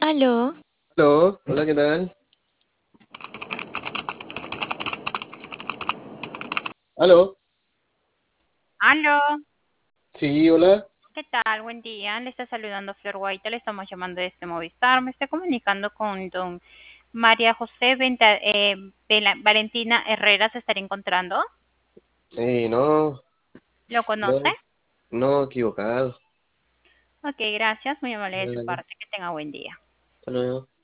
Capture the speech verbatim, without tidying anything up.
Aló, Aló, hola, ¿qué tal? Aló, aló, sí, hola. ¿qué tal? Buen día. Le está saludando Flor Guaita. Le estamos llamando de este Movistar. Me estoy comunicando con don María José Venta- eh, Vela- Valentina Herrera. ¿Se estaría encontrando? Eh, no, ¿Lo conoce? no, no, equivocado. Ok, gracias. Muy amable de su Dale, parte. Que tenga buen día. hasta luego.